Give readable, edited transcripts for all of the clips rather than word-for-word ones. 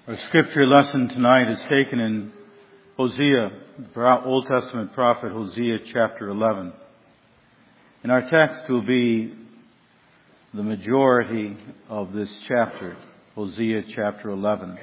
Our scripture lesson tonight is taken in Hosea, the Old Testament prophet Hosea chapter 11. And our text will be the majority of this chapter, Hosea chapter 11.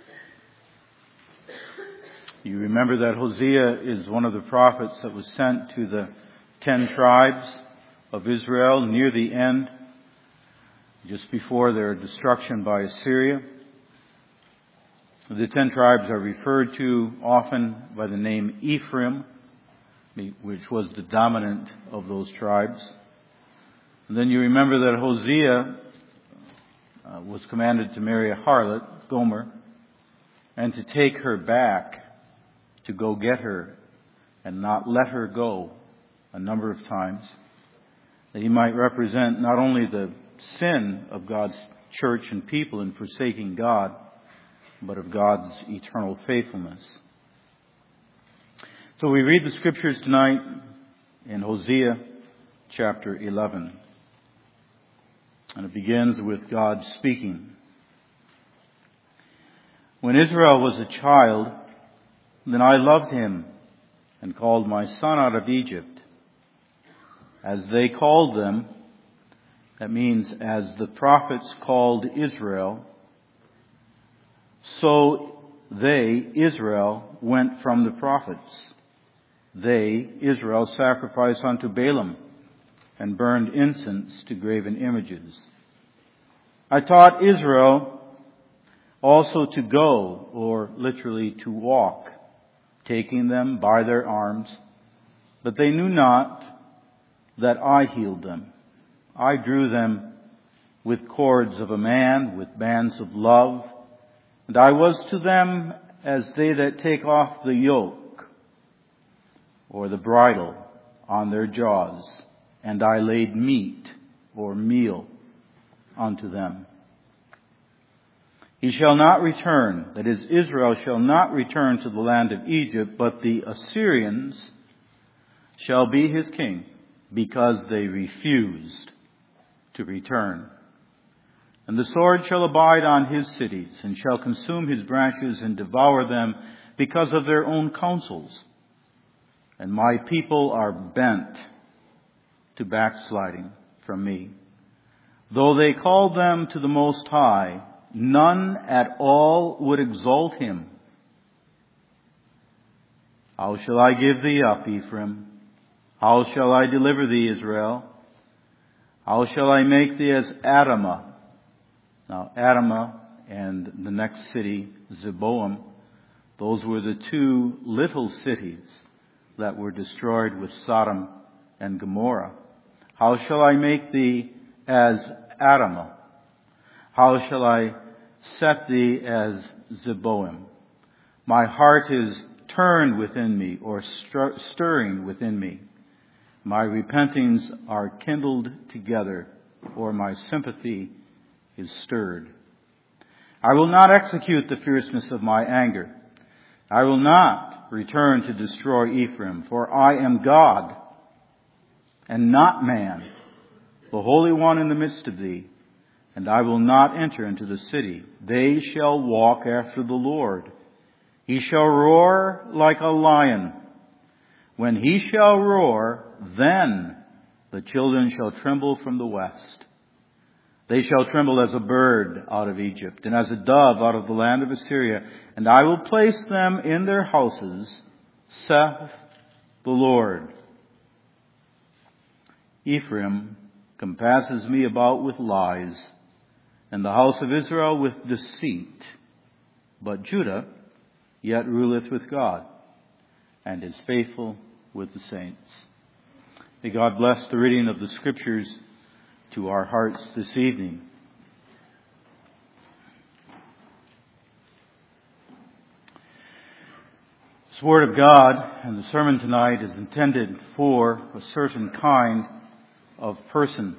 You remember that Hosea is one of the prophets that was sent to the 10 tribes of Israel near the end, just before their destruction by Assyria. The 10 tribes are referred to often by the name Ephraim, which was the dominant of those tribes. And then you remember that Hosea was commanded to marry a harlot, Gomer, and to take her back, to go get her and not let her go a number of times, that he might represent not only the sin of God's church and people in forsaking God, but of God's eternal faithfulness. So we read the scriptures tonight in Hosea chapter 11. And it begins with God speaking. When Israel was a child, then I loved him and called my son out of Egypt. As they called them, that means as the prophets called Israel, so they, Israel, went from the prophets. They, Israel, sacrificed unto Balaam and burned incense to graven images. I taught Israel also to go, or literally to walk, taking them by their arms, but they knew not that I healed them. I drew them with cords of a man, with bands of love, and I was to them as they that take off the yoke or the bridle on their jaws, and I laid meat or meal unto them. He shall not return, that is, Israel shall not return to the land of Egypt, but the Assyrians shall be his king, because they refused to return. And the sword shall abide on his cities, and shall consume his branches and devour them because of their own counsels. And my people are bent to backsliding from me. Though they called them to the Most High, none at all would exalt him. How shall I give thee up, Ephraim? How shall I deliver thee, Israel? How shall I make thee as Adamah? Now, Adamah and the next city, Zeboim, those were the two little cities that were destroyed with Sodom and Gomorrah. How shall I make thee as Adamah? How shall I set thee as Zeboim? My heart is turned within me, or stirring within me. My repentings are kindled together, or my sympathy is stirred. I will not execute the fierceness of my anger. I will not return to destroy Ephraim, for I am God and not man, the Holy One in the midst of thee, and I will not enter into the city. They shall walk after the Lord. He shall roar like a lion. When he shall roar, then the children shall tremble from the west. They shall tremble as a bird out of Egypt, and as a dove out of the land of Assyria. And I will place them in their houses, saith the Lord. Ephraim compasses me about with lies, and the house of Israel with deceit. But Judah yet ruleth with God, and is faithful with the saints. May God bless the reading of the Scriptures to our hearts this evening. This Word of God and the sermon tonight is intended for a certain kind of person.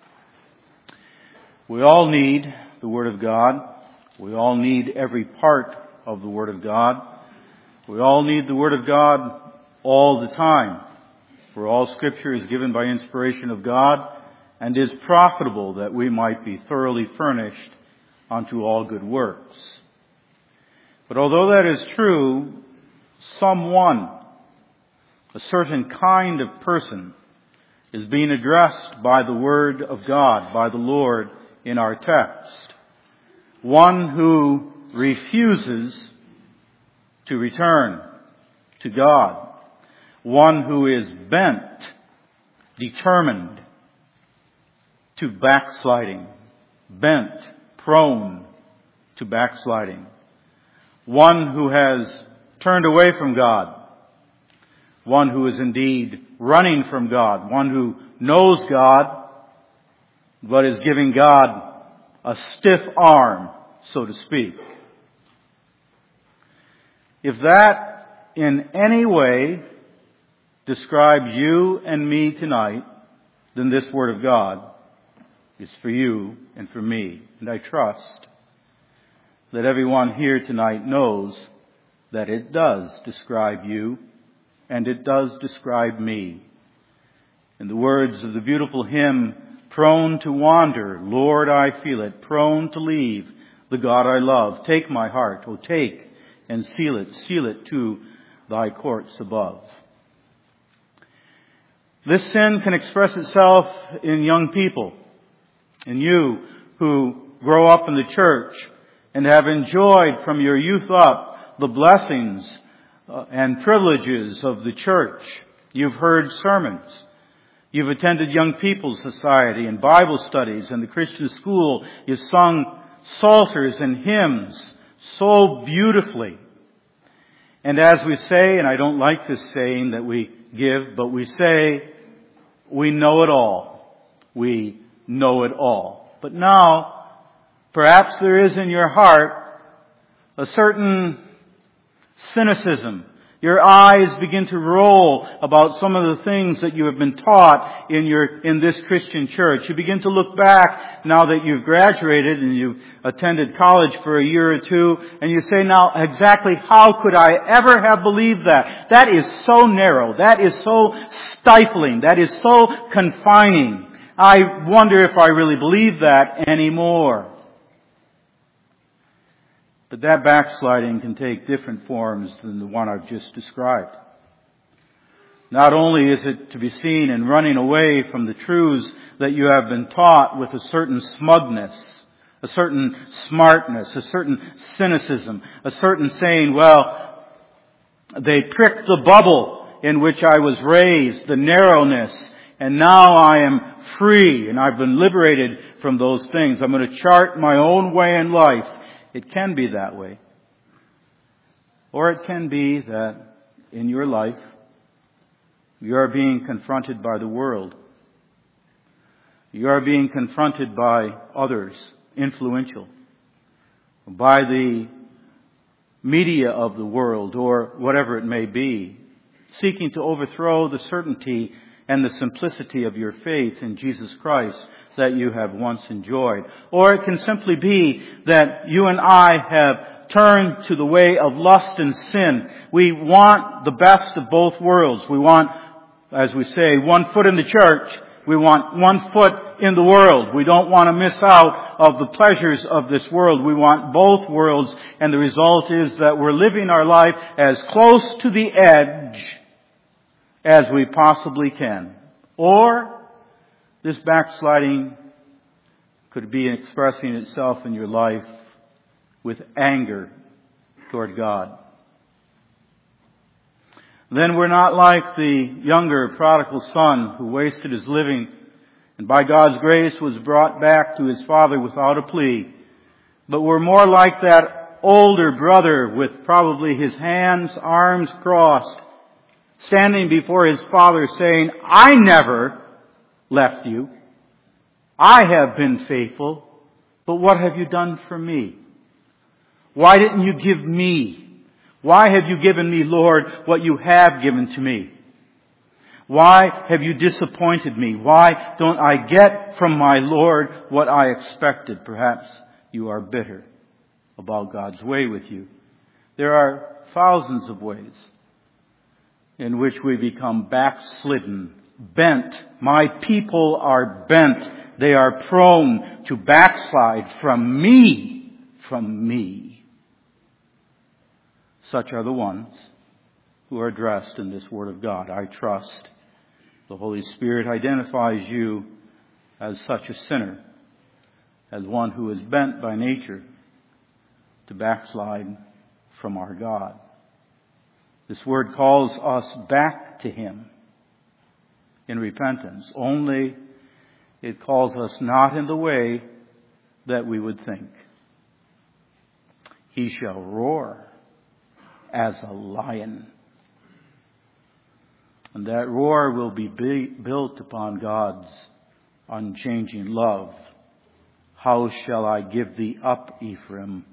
We all need the Word of God. We all need every part of the Word of God. We all need the Word of God all the time. For all Scripture is given by inspiration of God, and is profitable that we might be thoroughly furnished unto all good works. But although that is true, someone, a certain kind of person, is being addressed by the Word of God, by the Lord in our text. One who refuses to return to God. One who is bent, determined to backsliding. Bent, prone to backsliding. One who has turned away from God. One who is indeed running from God. One who knows God, but is giving God a stiff arm, so to speak. If that in any way describes you and me tonight, then this Word of God is for you and for me. And I trust that everyone here tonight knows that it does describe you and it does describe me. In the words of the beautiful hymn, prone to wander, Lord, I feel it, prone to leave the God I love. Take my heart, oh take and seal it to thy courts above. This sin can express itself in young people, in you who grow up in the church and have enjoyed from your youth up the blessings and privileges of the church. You've heard sermons. You've attended young people's society and Bible studies and the Christian school. You've sung psalters and hymns so beautifully. And as we say, and I don't like this saying that we give, but we say, we know it all. We know it all. But now, perhaps there is in your heart a certain cynicism. Your eyes begin to roll about some of the things that you have been taught in this Christian church. You begin to look back now that you've graduated and you've attended college for a year or two, and you say, now exactly how could I ever have believed that? That is so narrow. That is so stifling. That is so confining. I wonder if I really believe that anymore. But that backsliding can take different forms than the one I've just described. Not only is it to be seen in running away from the truths that you have been taught with a certain smugness, a certain smartness, a certain cynicism, a certain saying, well, they pricked the bubble in which I was raised, the narrowness, and now I am free and I've been liberated from those things. I'm going to chart my own way in life. It can be that way. Or it can be that in your life, you are being confronted by the world. You are being confronted by others, influential, by the media of the world or whatever it may be, seeking to overthrow the certainty and the simplicity of your faith in Jesus Christ that you have once enjoyed. Or it can simply be that you and I have turned to the way of lust and sin. We want the best of both worlds. We want, as we say, one foot in the church. We want one foot in the world. We don't want to miss out of the pleasures of this world. We want both worlds. And the result is that we're living our life as close to the edge as we possibly can. Or this backsliding could be expressing itself in your life with anger toward God. Then we're not like the younger prodigal son who wasted his living and by God's grace was brought back to his father without a plea. But we're more like that older brother with probably his hands, arms crossed, standing before his father saying, I never left you. I have been faithful, but what have you done for me? Why didn't you give me? Why have you given me, Lord, what you have given to me? Why have you disappointed me? Why don't I get from my Lord what I expected? Perhaps you are bitter about God's way with you. There are thousands of ways in which we become backslidden, bent. My people are bent. They are prone to backslide from me. Such are the ones who are addressed in this Word of God. I trust the Holy Spirit identifies you as such a sinner, as one who is bent by nature to backslide from our God. This Word calls us back to Him in repentance. Only it calls us not in the way that we would think. He shall roar as a lion. And that roar will be built upon God's unchanging love. How shall I give thee up, Ephraim?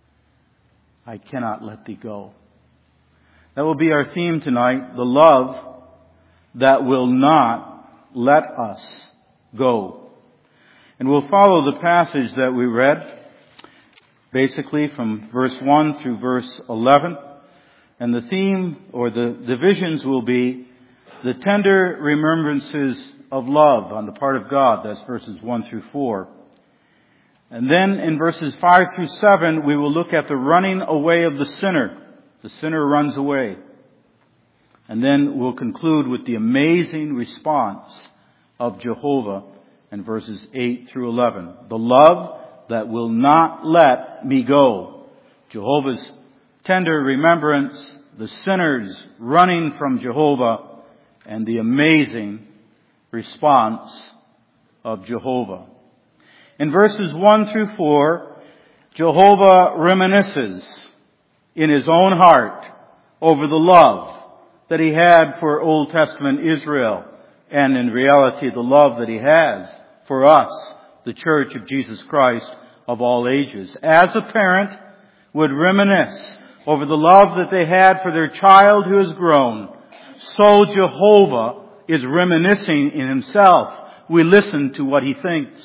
I cannot let thee go. That will be our theme tonight, the love that will not let us go. And we'll follow the passage that we read, basically from verse 1 through verse 11. And the theme or the divisions will be the tender remembrances of love on the part of God. That's verses 1 through 4. And then in verses 5 through 7, we will look at the running away of the sinner. The sinner runs away. And then we'll conclude with the amazing response of Jehovah in verses 8 through 11. The love that will not let me go. Jehovah's tender remembrance, the sinners running from Jehovah, and the amazing response of Jehovah. In verses 1 through 4, Jehovah reminisces in his own heart over the love that he had for Old Testament Israel, and in reality the love that he has for us, the Church of Jesus Christ of all ages. As a parent would reminisce over the love that they had for their child who has grown, so Jehovah is reminiscing in himself. We listen to what he thinks.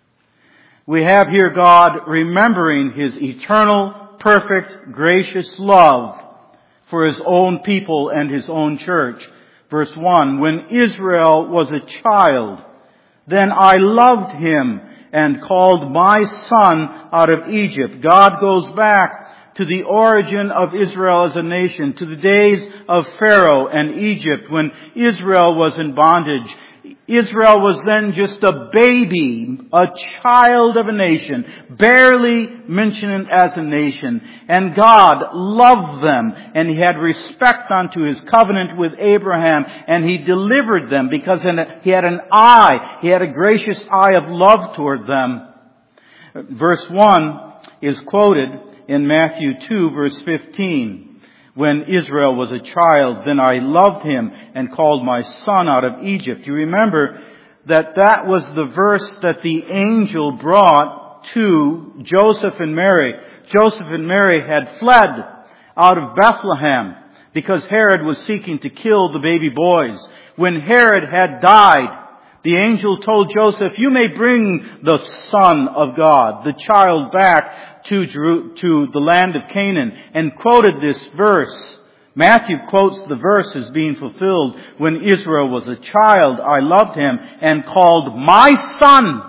We have here God remembering his eternal, perfect, gracious love for his own people and his own church. Verse 1, when Israel was a child, then I loved him and called my son out of Egypt. God goes back to the origin of Israel as a nation, to the days of Pharaoh and Egypt when Israel was in bondage. Israel was then just a baby, a child of a nation, barely mentioned as a nation. And God loved them, and He had respect unto His covenant with Abraham, and He delivered them because He had an eye, He had a gracious eye of love toward them. Verse 1 is quoted in Matthew 2, verse 15. When Israel was a child, then I loved him and called my son out of Egypt. You remember that was the verse that the angel brought to Joseph and Mary. Joseph and Mary had fled out of Bethlehem because Herod was seeking to kill the baby boys. When Herod had died, the angel told Joseph, you may bring the Son of God, the child, back to the land of Canaan, and quoted this verse. Matthew quotes the verse as being fulfilled. When Israel was a child, I loved him and called my son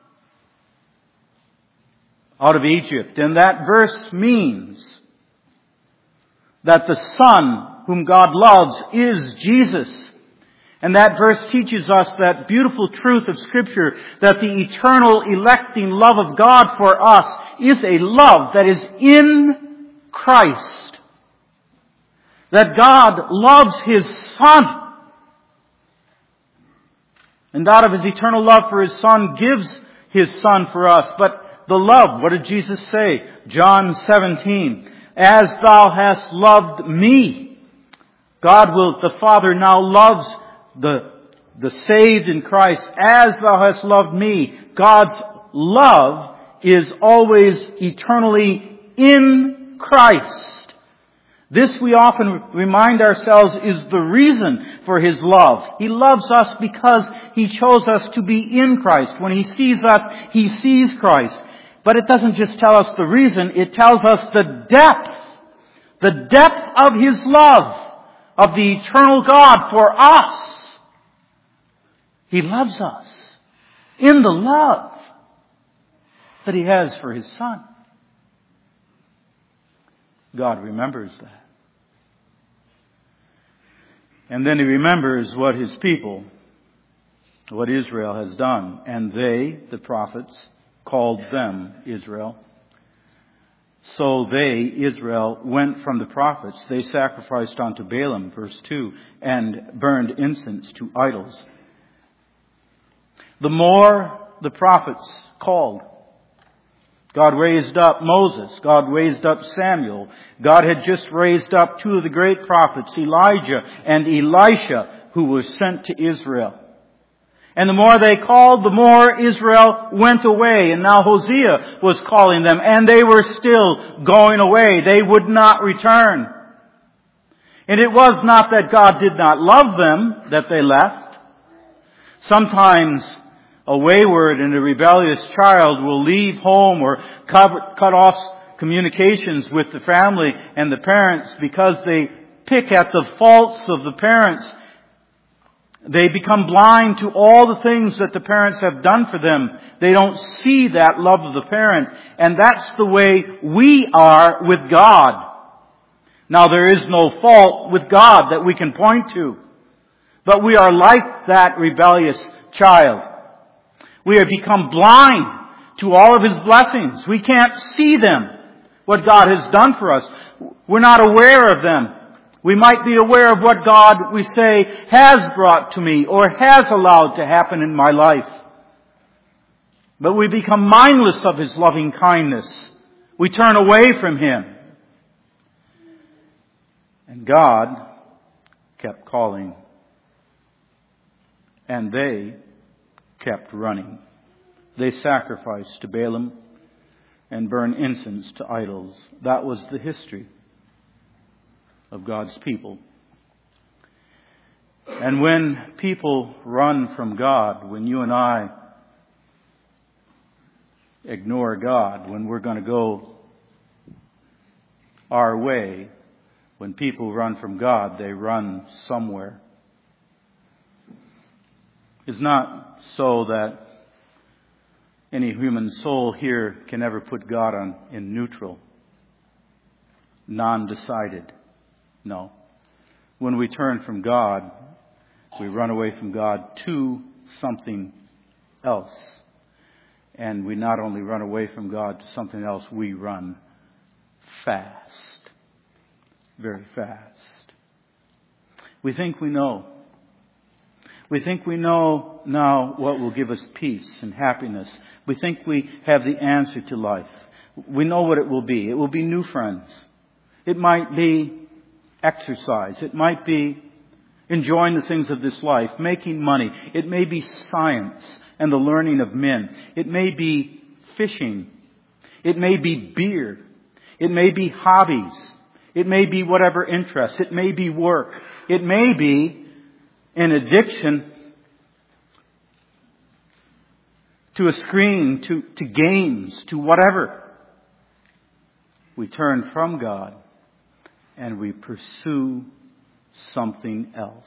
out of Egypt. And that verse means that the Son whom God loves is Jesus. And that verse teaches us that beautiful truth of Scripture, that the eternal electing love of God for us is a love that is in Christ. That God loves His Son. And out of His eternal love for His Son gives His Son for us. But the love, what did Jesus say? John 17. As thou hast loved me. The Father now loves the saved in Christ. As thou hast loved me. God's love is always eternally in Christ. This we often remind ourselves is the reason for His love. He loves us because He chose us to be in Christ. When He sees us, He sees Christ. But it doesn't just tell us the reason, it tells us the depth of His love, of the eternal God for us. He loves us in the love that He has for His Son. God remembers that. And then he remembers what his people, what Israel has done. And they, the prophets, called them Israel. So they, Israel, went from the prophets. They sacrificed unto Balaam, verse 2, and burned incense to idols. The more the prophets called, God raised up Moses. God raised up Samuel. God had just raised up two of the great prophets, Elijah and Elisha, who were sent to Israel. And the more they called, the more Israel went away. And now Hosea was calling them, and they were still going away. They would not return. And it was not that God did not love them that they left. Sometimes a wayward and a rebellious child will leave home or cut off communications with the family and the parents because they pick at the faults of the parents. They become blind to all the things that the parents have done for them. They don't see that love of the parents. And that's the way we are with God. Now, there is no fault with God that we can point to. But we are like that rebellious child. We have become blind to all of His blessings. We can't see them, what God has done for us. We're not aware of them. We might be aware of what God, we say, has brought to me or has allowed to happen in my life. But we become mindless of His loving kindness. We turn away from Him. And God kept calling. And they kept running. They sacrificed to Balaam and burned incense to idols. That was the history of God's people. And when people run from God, when you and I ignore God, when we're going to go our way, when people run from God, they run somewhere. It's not so that any human soul here can ever put God in neutral, non-decided. No. When we turn from God, we run away from God to something else. And we not only run away from God to something else, we run fast. Very fast. We think we know. We think we know now what will give us peace and happiness. We think we have the answer to life. We know what it will be. It will be new friends. It might be exercise. It might be enjoying the things of this life, making money. It may be science and the learning of men. It may be fishing. It may be beer. It may be hobbies. It may be whatever interests. It may be work. It may be an addiction to a screen, to games, to whatever. We turn from God and we pursue something else.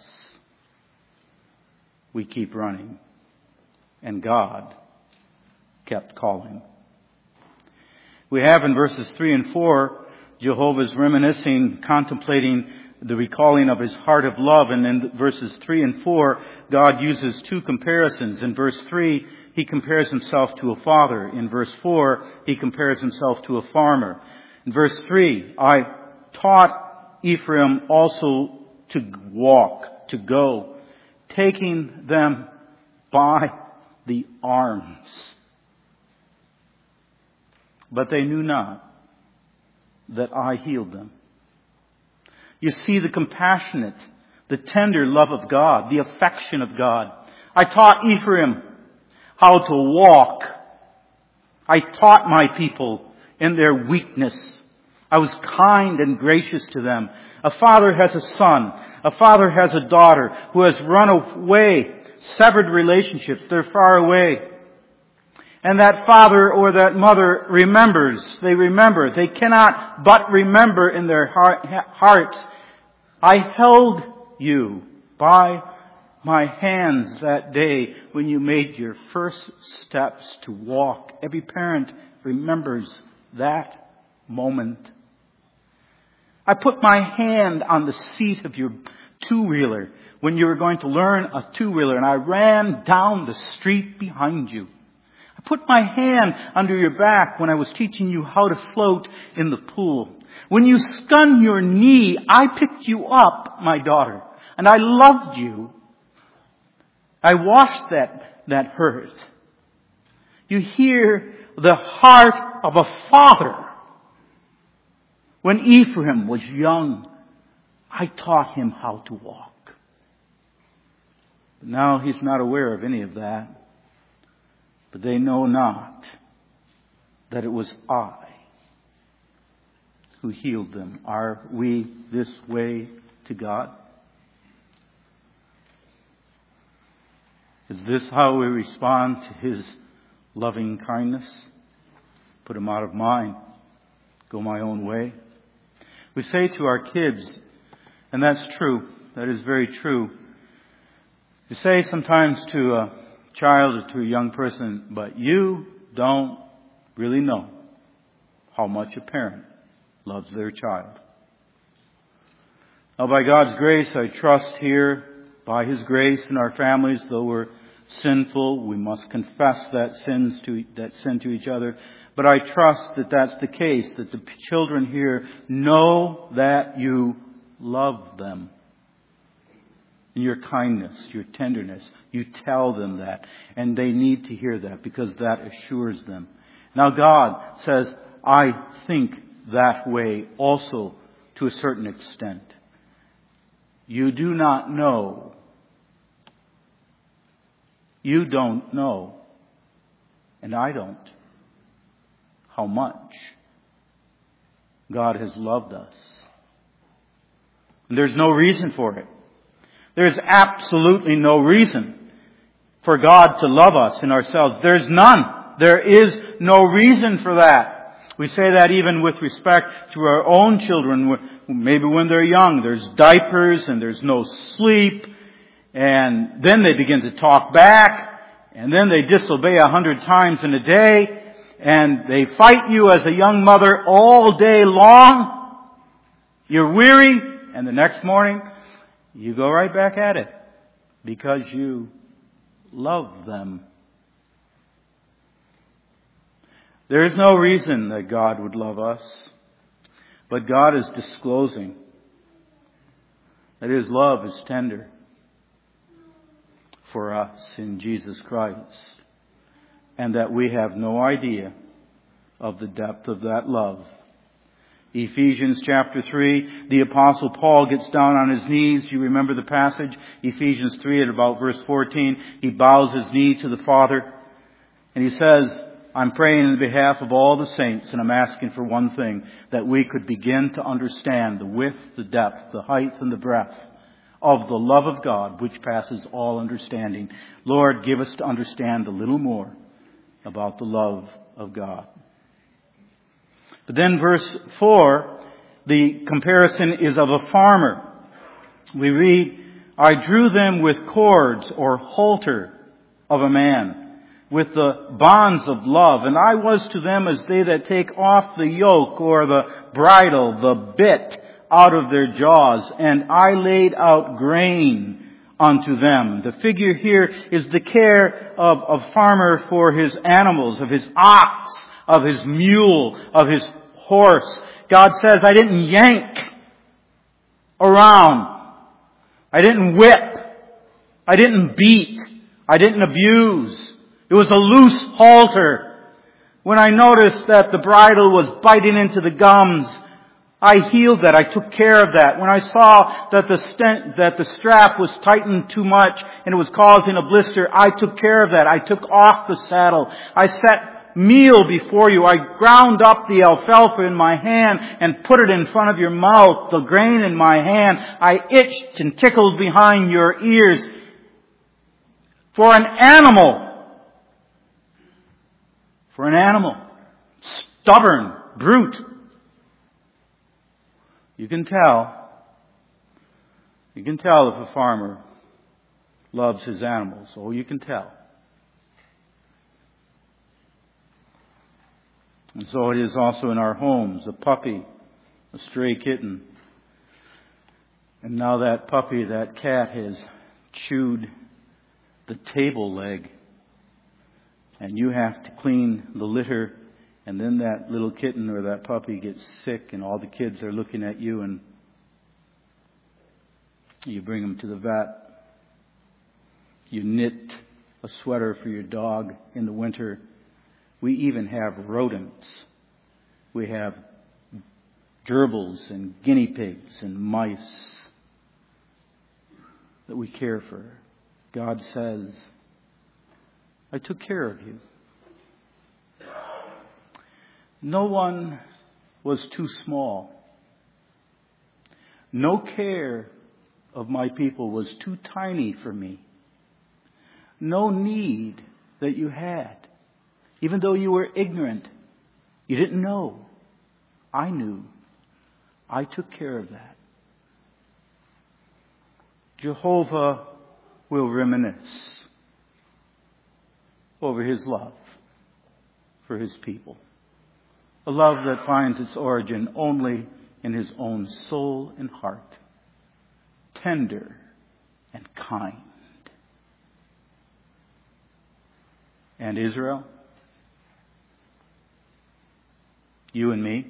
We keep running. And God kept calling. We have in verses 3 and 4, Jehovah's reminiscing, contemplating the recalling of His heart of love. And in verses 3 and 4, God uses two comparisons. In verse 3, He compares Himself to a father. In verse 4, He compares Himself to a farmer. In verse 3, I taught Ephraim also to walk, to go, taking them by the arms. But they knew not that I healed them. You see the compassionate, the tender love of God, the affection of God. I taught Ephraim how to walk. I taught my people in their weakness. I was kind and gracious to them. A father has a son. A father has a daughter who has run away, severed relationships. They're far away. And that father or that mother remembers. They remember. They cannot but remember in their hearts. I held you by my hands that day when you made your first steps to walk. Every parent remembers that moment. I put my hand on the seat of your two-wheeler when you were going to learn a two-wheeler, and I ran down the street behind you. I put my hand under your back when I was teaching you how to float in the pool. When you stunned your knee, I picked you up, my daughter, and I loved you. I washed that hurt. You hear the heart of a father. When Ephraim was young, I taught him how to walk. But now he's not aware of any of that. But they know not that it was I who healed them. Are we this way to God? Is this how we respond to His loving kindness? Put Him out of mind. Go my own way. We say to our kids, and that's true, that is very true. You say sometimes to a child or to a young person, but you don't really know how much a parent loves their child. Now, by God's grace, I trust here, by His grace in our families, though we're sinful, we must confess that sin to each other. But I trust that that's the case, that the children here know that you love them. In your kindness, your tenderness, you tell them that. And they need to hear that because that assures them. Now God says, I think that way also to a certain extent. You do not know. You don't know. And I don't. How much God has loved us. And there's no reason for it. There's absolutely no reason for God to love us in ourselves. There's none. There is no reason for that. We say that even with respect to our own children. Maybe when they're young, there's diapers and there's no sleep. And then they begin to talk back. And then they disobey 100 times in a day. And they fight you as a young mother all day long. You're weary. And the next morning, you go right back at it. Because you love them. There is no reason that God would love us. But God is disclosing that His love is tender for us in Jesus Christ. And that we have no idea of the depth of that love. Ephesians chapter 3, the Apostle Paul gets down on his knees. You remember the passage? Ephesians 3 at about verse 14. He bows his knee to the Father. And he says, I'm praying on behalf of all the saints, and I'm asking for one thing, that we could begin to understand the width, the depth, the height, and the breadth of the love of God, which passes all understanding. Lord, give us to understand a little more about the love of God. But then verse 4, the comparison is of a farmer. We read, I drew them with cords or halter of a man, with the bonds of love, and I was to them as they that take off the yoke or the bridle, the bit out of their jaws, and I laid out grain unto them. The figure here is the care of a farmer for his animals, of his ox, of his mule, of his horse. God says, I didn't yank around. I didn't whip. I didn't beat. I didn't abuse. It was a loose halter. When I noticed that the bridle was biting into the gums, I healed that. I took care of that. When I saw that the strap was tightened too much and it was causing a blister, I took care of that. I took off the saddle. I set meal before you. I ground up the alfalfa in my hand and put it in front of your mouth, the grain in my hand. I itched and tickled behind your ears. For an animal, stubborn, brute, you can tell if a farmer loves his animals. Oh, you can tell. And so it is also in our homes, a puppy, a stray kitten. And now that puppy, that cat, has chewed the table leg. And you have to clean the litter. And then that little kitten or that puppy gets sick and all the kids are looking at you and you bring them to the vet. You knit a sweater for your dog in the winter. We even have rodents. We have gerbils and guinea pigs and mice that we care for. God says, I took care of you. No one was too small. No care of my people was too tiny for me. No need that you had, even though you were ignorant, you didn't know. I knew. I took care of that. Jehovah will reminisce over His love for His people. A love that finds its origin only in His own soul and heart. Tender and kind. And Israel? You and me?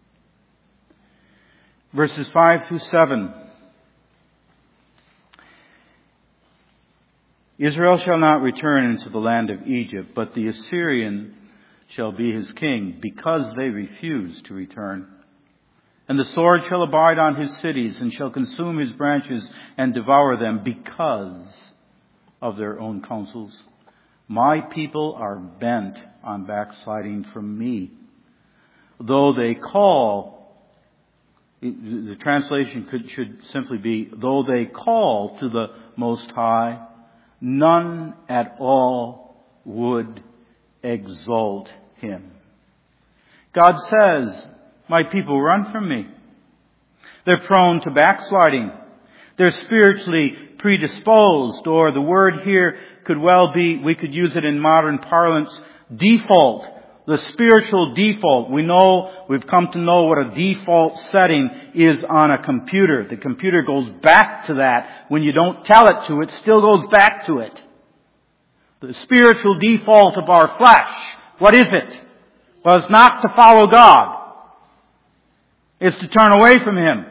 Verses 5 through 7. Israel shall not return into the land of Egypt, but the Assyrian shall be his king, because they refuse to return. And the sword shall abide on his cities, and shall consume his branches and devour them, because of their own counsels. My people are bent on backsliding from me. Though they call, the translation should simply be, though they call to the Most High, none at all would exalt Him. God says, my people run from me. They're prone to backsliding. They're spiritually predisposed, or the word here could well be, we could use it in modern parlance, default. The spiritual default. We've come to know what a default setting is on a computer. The computer goes back to that. When you don't tell it to, it still goes back to it. The spiritual default of our flesh, what is it? Well, it's not to follow God. It's to turn away from Him.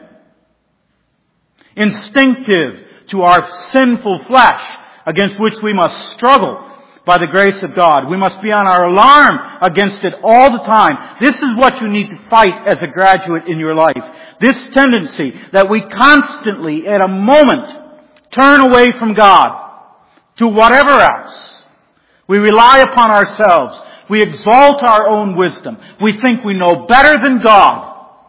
Instinctive to our sinful flesh, against which we must struggle by the grace of God. We must be on our alarm against it all the time. This is what you need to fight as a graduate in your life. This tendency that we constantly, at a moment, turn away from God to whatever else. We rely upon ourselves. We exalt our own wisdom. We think we know better than God.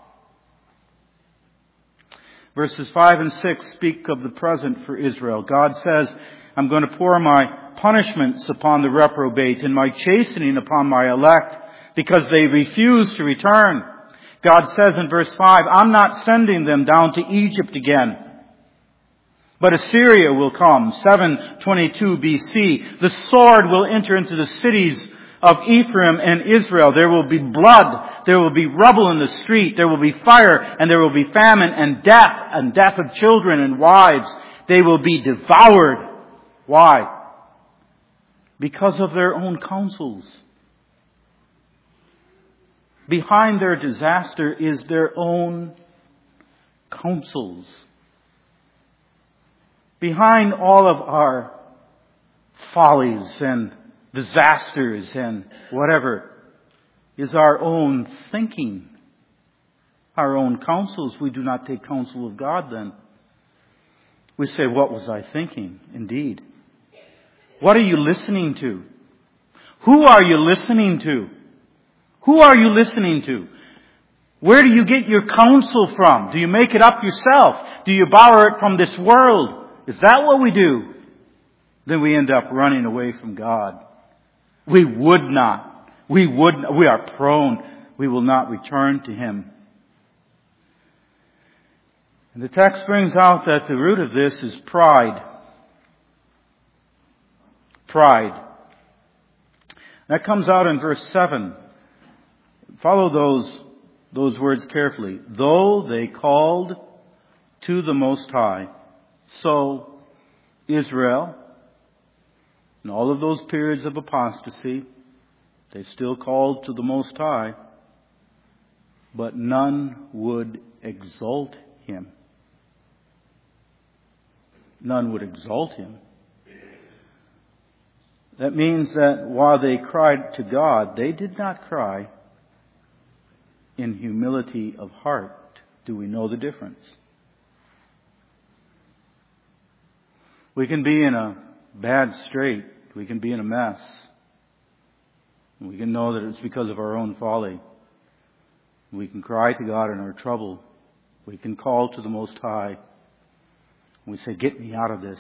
Verses 5 and 6 speak of the present for Israel. God says, I'm going to pour my punishments upon the reprobate and my chastening upon my elect, because they refuse to return. God says in verse 5, I'm not sending them down to Egypt again, but Assyria will come. 722 BC. The sword will enter into the cities of Ephraim and Israel. There will be blood. There will be rubble in the street. There will be fire, and there will be famine and death of children and wives. They will be devoured. Why? Because of their own counsels. Behind their disaster is their own counsels. Behind all of our follies and disasters and whatever is our own thinking, our own counsels. We do not take counsel of God then. We say, what was I thinking? Indeed. What are you listening to? Who are you listening to? Who are you listening to? Where do you get your counsel from? Do you make it up yourself? Do you borrow it from this world? Is that what we do? Then we end up running away from God. We would not. We are prone. We will not return to Him. And the text brings out that the root of this is pride. Pride. That comes out in verse 7. Follow those words carefully. Though they called to the Most High. So, Israel, in all of those periods of apostasy, they still called to the Most High, but none would exalt Him. None would exalt Him. That means that while they cried to God, they did not cry in humility of heart. Do we know the difference? We can be in a bad strait. We can be in a mess. We can know that it's because of our own folly. We can cry to God in our trouble. We can call to the Most High. We say, get me out of this.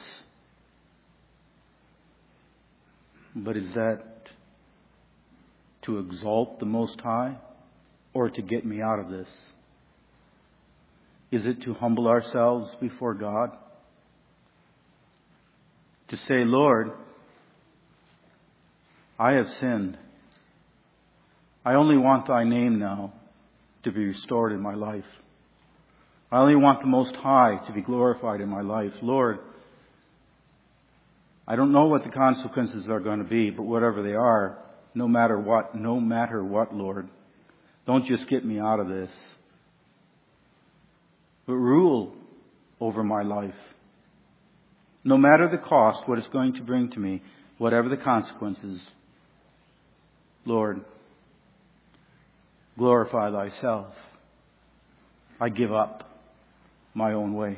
But is that to exalt the Most High or to get me out of this? Is it to humble ourselves before God? To say, Lord, I have sinned. I only want Thy name now to be restored in my life. I only want the Most High to be glorified in my life. Lord, I don't know what the consequences are going to be, but whatever they are, no matter what, Lord, don't just get me out of this, but rule over my life. No matter the cost, what it's going to bring to me, whatever the consequences, Lord, glorify Thyself. I give up my own way.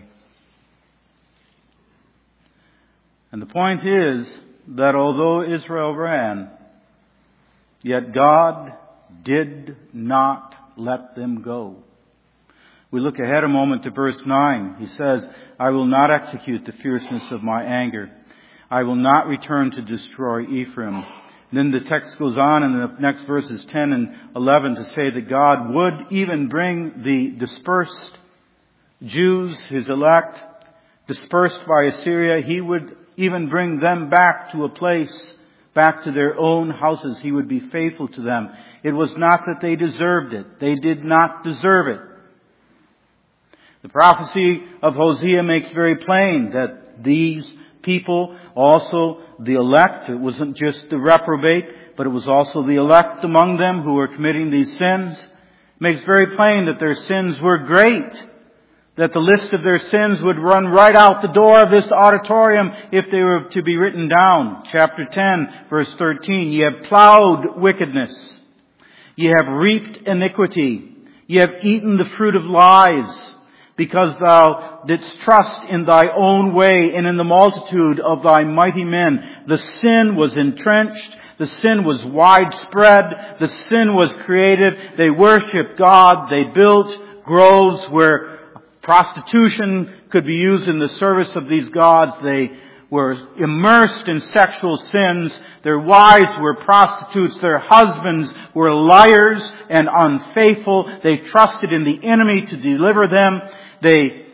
And the point is that although Israel ran, yet God did not let them go. We look ahead a moment to verse 9. He says, I will not execute the fierceness of my anger. I will not return to destroy Ephraim. And then the text goes on in the next verses 10 and 11 to say that God would even bring the dispersed Jews, His elect, dispersed by Assyria. He would even bring them back to a place, back to their own houses. He would be faithful to them. It was not that they deserved it. They did not deserve it. The prophecy of Hosea makes very plain that these people, also the elect, it wasn't just the reprobate, but it was also the elect among them who were committing these sins. It makes very plain that their sins were great, that the list of their sins would run right out the door of this auditorium if they were to be written down. Chapter 10, verse 13, ye have plowed wickedness. Ye have reaped iniquity. Ye have eaten the fruit of lies, because thou didst trust in thy own way and in the multitude of thy mighty men. The sin was entrenched. The sin was widespread. The sin was created. They worshipped God. They built groves where prostitution could be used in the service of these gods. They were immersed in sexual sins. Their wives were prostitutes. Their husbands were liars and unfaithful. They trusted in the enemy to deliver them. They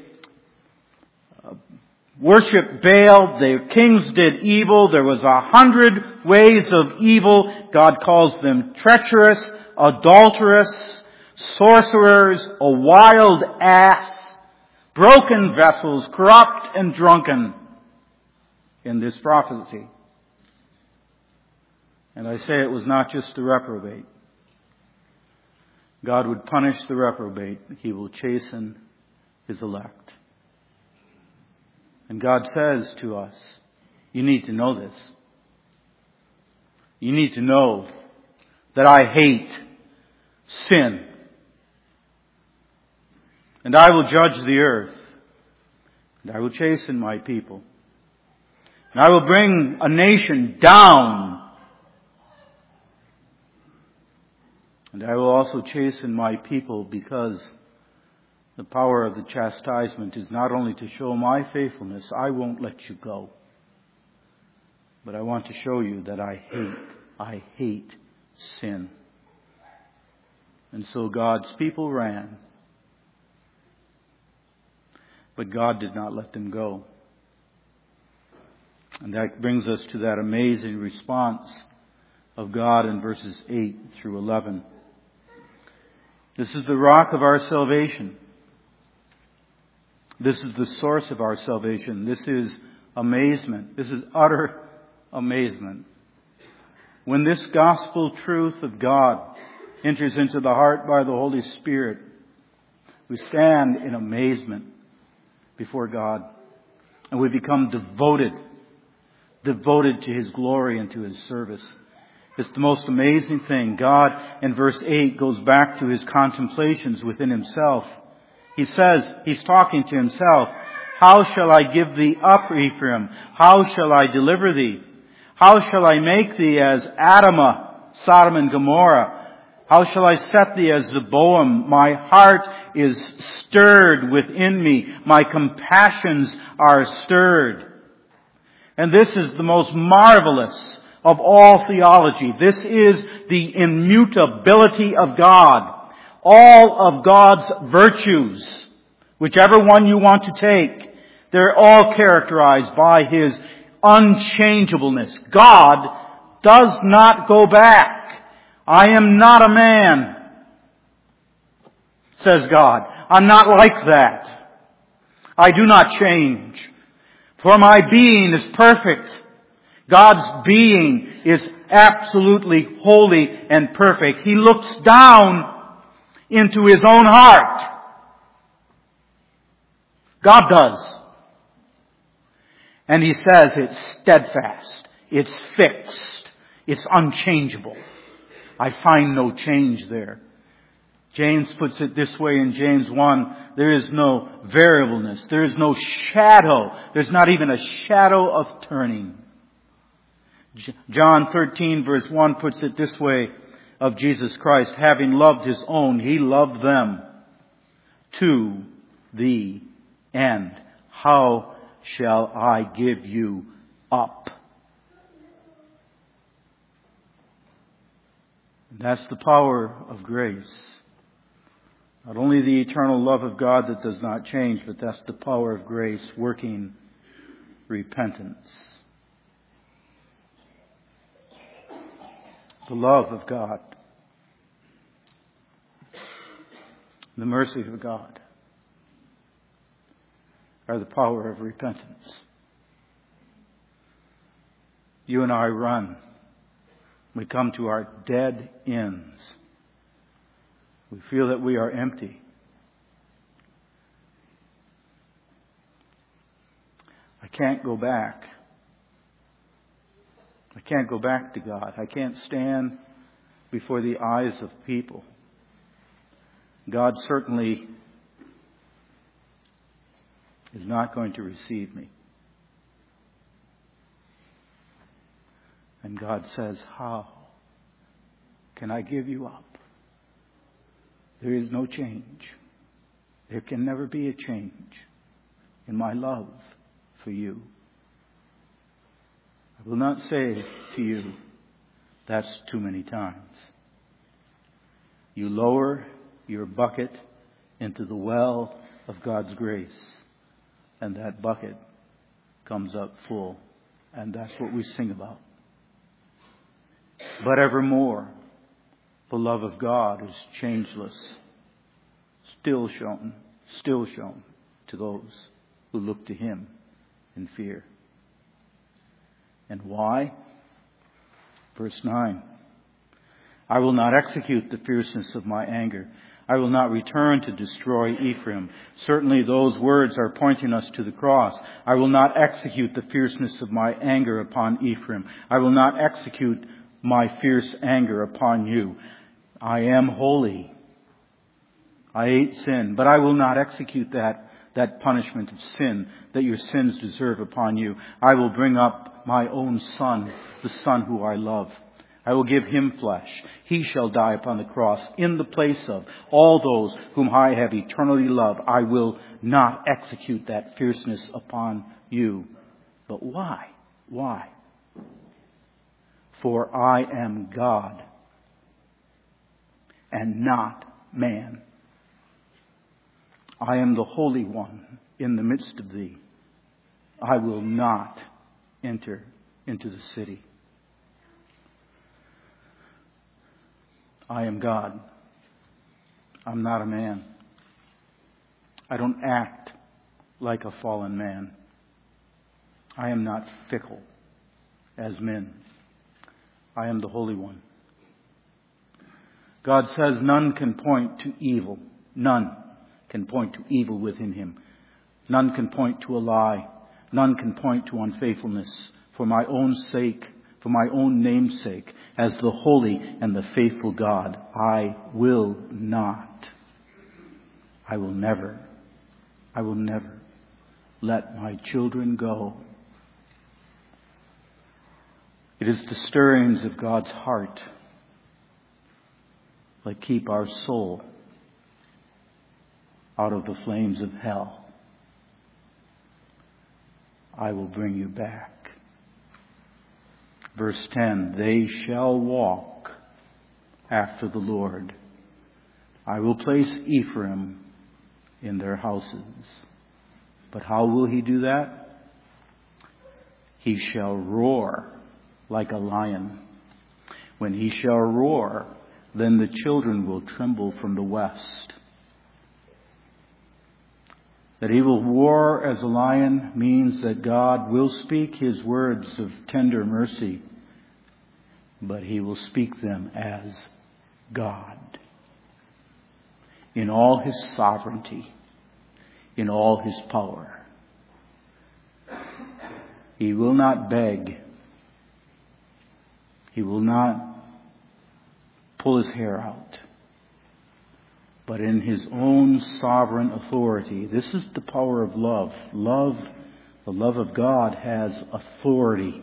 worshipped Baal. Their kings did evil. There was 100 ways of evil. God calls them treacherous, adulterous, sorcerers, a wild ass, broken vessels, corrupt and drunken in this prophecy. And I say it was not just the reprobate. God would punish the reprobate. He will chasten His elect. And God says to us, you need to know this. You need to know that I hate sin. And I will judge the earth. And I will chasten my people. And I will bring a nation down. And I will also chasten my people, because the power of the chastisement is not only to show my faithfulness, I won't let you go, but I want to show you that I hate sin. And so God's people ran, but God did not let them go. And that brings us to that amazing response of God in verses 8 through 11. This is the rock of our salvation. This is the source of our salvation. This is amazement. This is utter amazement. When this gospel truth of God enters into the heart by the Holy Spirit, we stand in amazement before God. And we become devoted to His glory and to His service. It's the most amazing thing. God, in verse 8, goes back to His contemplations within Himself. He says, He's talking to Himself, "How shall I give thee up, Ephraim? How shall I deliver thee? How shall I make thee as Admah, Sodom and Gomorrah? How shall I set thee as Zeboim? My heart is stirred within me. My compassions are stirred." And this is the most marvelous of all theology. This is the immutability of God. All of God's virtues, whichever one you want to take, they're all characterized by His unchangeableness. God does not go back. "I am not a man," says God. "I'm not like that. I do not change. For my being is perfect." God's being is absolutely holy and perfect. He looks down into His own heart. God does. And He says it's steadfast. It's fixed. It's unchangeable. I find no change there. James puts it this way in James 1. There is no variableness. There is no shadow. There's not even a shadow of turning. John 13 verse 1 puts it this way of Jesus Christ: "Having loved His own, He loved them to the end. How shall I give you up?" And that's the power of grace. Not only the eternal love of God that does not change, but that's the power of grace working repentance. The love of God. The mercy of God are the power of repentance. You and I run. We come to our dead ends. We feel that we are empty. I can't go back. I can't go back to God. I can't stand before the eyes of people. God certainly is not going to receive me. And God says, "How can I give you up?" There is no change. There can never be a change in my love for you. I will not say to you, "That's too many times." You lower your bucket into the well of God's grace, and that bucket comes up full. And that's what we sing about. But evermore, the love of God is changeless, still shown to those who look to Him in fear. And why? Verse 9. "I will not execute the fierceness of my anger. I will not return to destroy Ephraim." Certainly those words are pointing us to the cross. "I will not execute the fierceness of my anger upon Ephraim. I will not execute my fierce anger upon you. I am holy. I hate sin, but I will not execute that punishment of sin that your sins deserve upon you. I will bring up my own son, the son who I love. I will give him flesh. He shall die upon the cross in the place of all those whom I have eternally loved. I will not execute that fierceness upon you." But why? Why? "For I am God and not man. I am the Holy One in the midst of thee. I will not enter into the city." I am God. I'm not a man. I don't act like a fallen man. I am not fickle as men. I am the Holy One. God says none can point to evil. None can point to evil within him. None can point to a lie. None can point to unfaithfulness. For my own sake, for my own name's sake, as the holy and the faithful God, I will not. I will never let my children go. It is the stirrings of God's heart that keep our soul out of the flames of hell. I will bring you back. Verse 10, they shall walk after the Lord. I will place Ephraim in their houses. But how will he do that? He shall roar like a lion. When he shall roar, then the children will tremble from the west. That he will roar as a lion means that God will speak his words of tender mercy, but he will speak them as God. In all his sovereignty, in all his power. He will not beg. He will not pull his hair out. But in his own sovereign authority, this is the power of love. Love, the love of God has authority.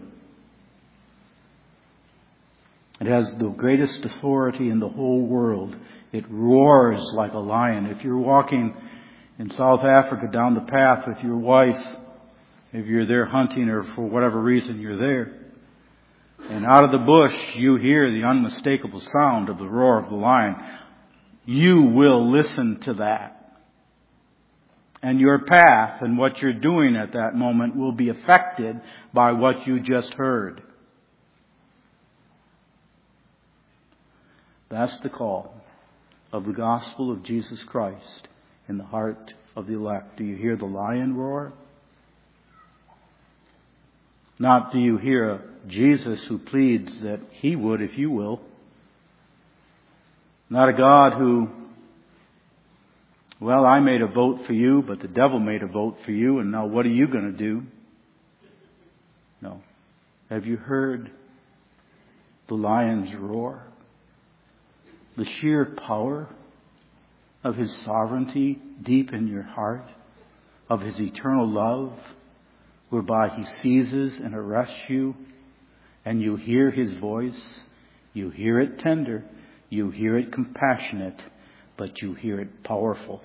It has the greatest authority in the whole world. It roars like a lion. If you're walking in South Africa down the path with your wife, if you're there hunting or for whatever reason you're there, and out of the bush you hear the unmistakable sound of the roar of the lion, you will listen to that. And your path and what you're doing at that moment will be affected by what you just heard. That's the call of the gospel of Jesus Christ in the heart of the elect. Do you hear the lion roar? Not do you hear Jesus who pleads that he would if you will. Not a God who, well, I made a vote for you, but the devil made a vote for you, and now what are you going to do? No. Have you heard the lion's roar? The sheer power of his sovereignty deep in your heart, of his eternal love, whereby he seizes and arrests you, and you hear his voice. You hear it tender. You hear it compassionate, but you hear it powerful.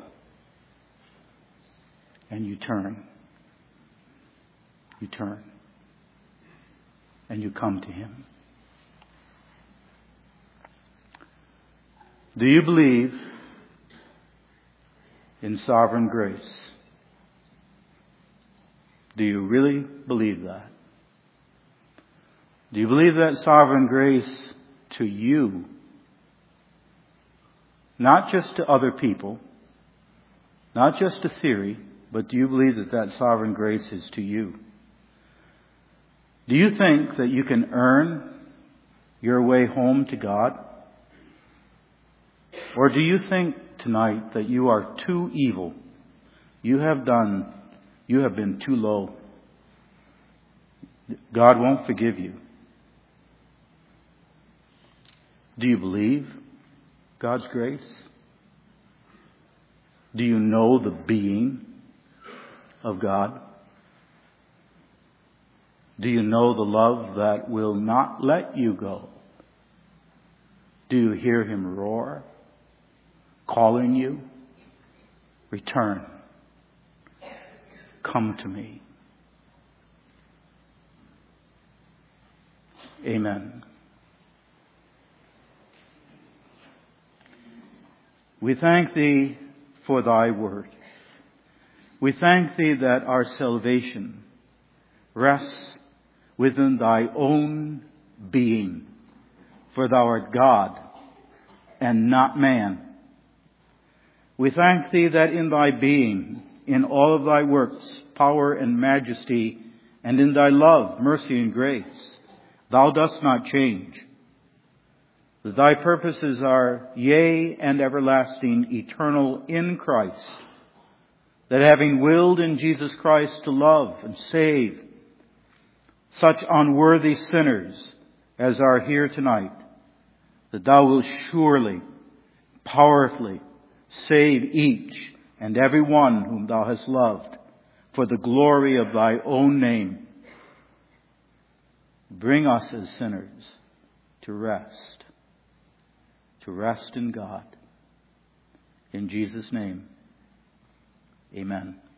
And you turn. You turn. And you come to him. Do you believe in sovereign grace? Do you really believe that? Do you believe that sovereign grace to you? Not just to other people, not just a theory, but do you believe that that sovereign grace is to you? Do you think that you can earn your way home to God? Or do you think tonight that you are too evil? You have been too low. God won't forgive you. Do you believe God's grace? Do you know the being of God? Do you know the love that will not let you go? Do you hear him roar, calling you? Return. Come to me. Amen. We thank thee for thy word. We thank thee that our salvation rests within thy own being, for thou art God and not man. We thank thee that in thy being in all of thy works, power and majesty, and in thy love, mercy, and grace. Thou dost not change. That thy purposes are yea and everlasting, eternal in Christ. That having willed in Jesus Christ to love and save such unworthy sinners as are here tonight, that thou wilt surely, powerfully save each and every one whom thou hast loved for the glory of thy own name. Bring us as sinners to rest in God. In Jesus' name, amen.